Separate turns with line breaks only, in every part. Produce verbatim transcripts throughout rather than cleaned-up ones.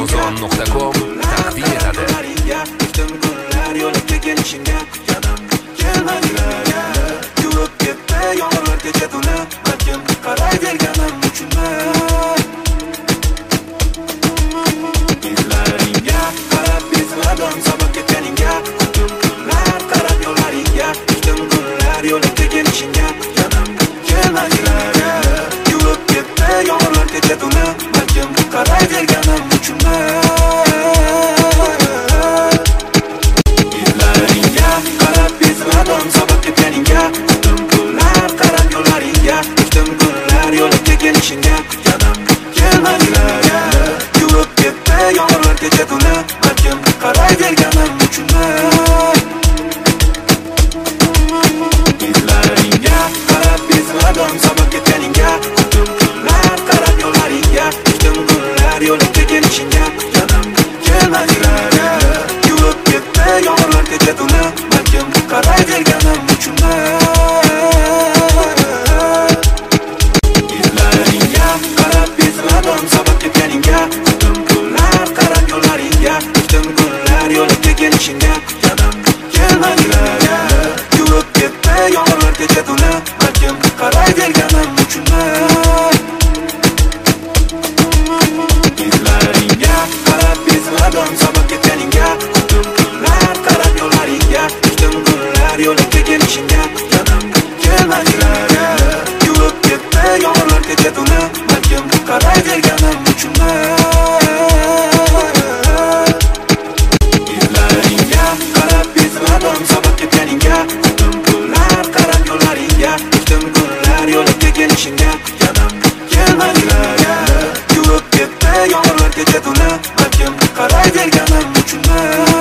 ozon nuqta com taqdim etadi.
Yo'lga kelishingga yanam kelmadilar. Yuvib ketdi yomg'ir kecha tuni, balkim qarayverganim uchunmi? Izlaringga qarab bezladim, sabab ketganingga, ko'p kunlar qarab yo'llaringga, kutdim kunlar yo'lga kelishingga yanam kelmadilar. Yuvib ketdi yomg'ir kecha tuni, balkim qarayverganim uchunmi? Sabab ketganingga, kutdim kunlar qarab yo'llaringga, kutdim kunlar yo'lga kelishingga yanam kelmadilar. Yuvib ketdi yomg'ir kecha tuni, balkim qarayverganim uchunmi? Izlaringga qarab bezladim, sabab ketganingga, kutdim kunlar qarab yo'llaringga, kutdim kunlar yo'lga kelishingga yanam kelmadilar. Yuvib ketdi yomg'ir kecha tuni, balkim qarayverganim uchunmi? Izlaringga qarab bezladim, sabab ketganingga, kutdim kunlar qarab yo'llaringga, kutdim kunlar yo'lga kelishingga yanam kelmadilar. Yuvib ketdi yomg'ir kecha tuni, balkim qarayverganim uchunmi? Izlaringga qarab bezladim, sabab ketganingga, kutdim kunlar qarab yo'llaringga, kutdim kunlar yo'lga kelishingga yanam kelmadilar. Yuvib ketdi yomg'ir kecha tuni, balkim qarayverganim uchunmi? Izlaringga qarab bezladim, sabab ketganingga, kutdim kunlar qarab yo'llaringga, kutdim kunlar yo'lga kelishingga yanam kelmadilar. Yuvib ketdi yomg'ir kecha tuni, balkim qarayverganim uchunmi?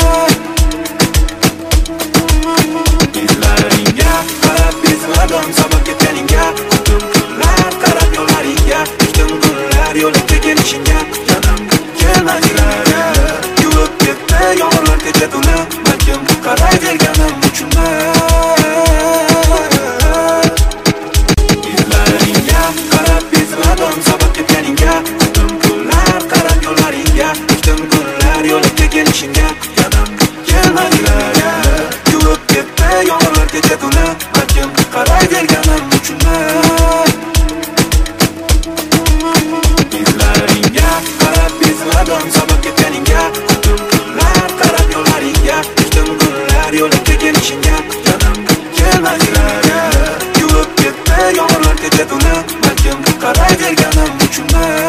Izlaringga qarab bezladim, sabab ketganingga, kutdim kunlar qarab yo'llaringga, kutdim kunlar yo'lga kelishingga yanam kelmadilar. Yuvib ketdi yomg'ir kecha tuni, balkim qarayverganim uchunmi? Izlaringga qarab bezladim, sabab ketganingga, kutdim kunlar qarab yo'llaringga, kutdim kunlar yo'lga kelishingga yanam kelmadilar. Yuvib ketdi yomg'ir kecha tuni, balkim qarayverganim uchunmi? Izlaringga qarab bezladim, sabab ketganingga, kutdim kunlar qarab yo'llaringga, kutdim kunlar yo'lga kelishingga yanam kelmadilar. Yuvib ketdi yomg'ir kecha tuni, balkim qarayverganim uchunmi?